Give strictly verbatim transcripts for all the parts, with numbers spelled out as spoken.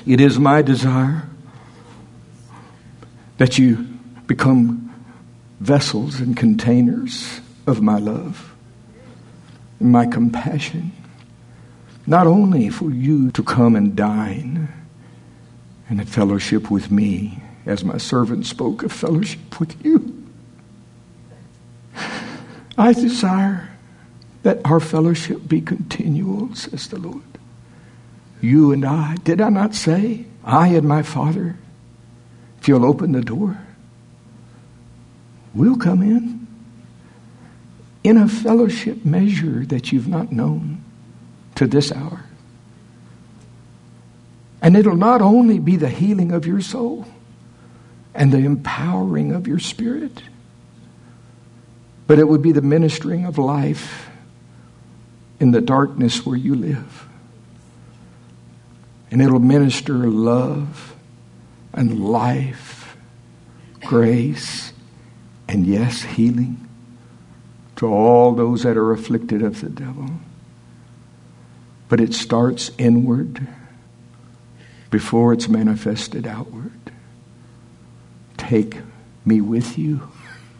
It is my desire that you become vessels and containers of my love, my compassion, not only for you to come and dine and have fellowship with me, as my servant spoke of fellowship with you. I desire that our fellowship be continual, says the Lord. You and I, did I not say, I and my Father, if you'll open the door, we'll come in in a fellowship measure that you've not known to this hour. And it'll not only be the healing of your soul and the empowering of your spirit, but it would be the ministering of life in the darkness where you live. And it'll minister love and life, grace, and yes, healing to all those that are afflicted of the devil. But it starts inward before it's manifested outward. Take me with you.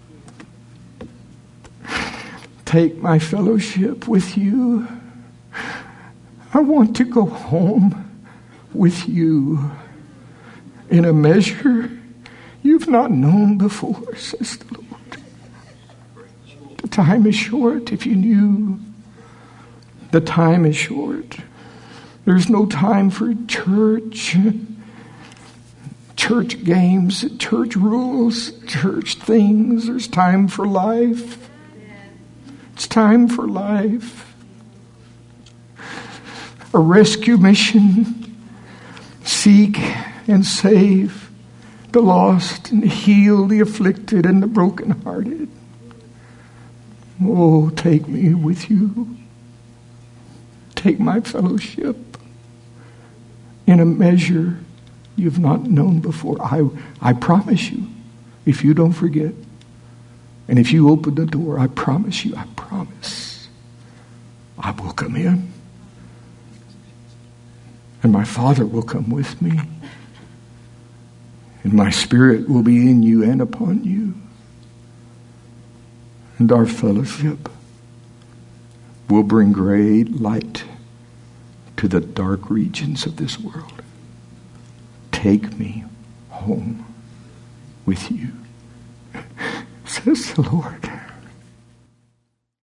Take my fellowship with you. I want to go home with you in a measure you've not known before, says the Lord. The time is short, if you knew. The time is short. There's no time for church, church games, church rules, church things. There's time for life. It's time for life. A rescue mission. Seek and save the lost and heal the afflicted and the brokenhearted. Oh, take me with you. Take my fellowship in a measure you've not known before. I, I promise you, if you don't forget, and if you open the door, I promise you, I promise, I will come in. And my Father will come with me. And my Spirit will be in you and upon you. And our fellowship will bring great light to the dark regions of this world. Take me home with you, says the Lord.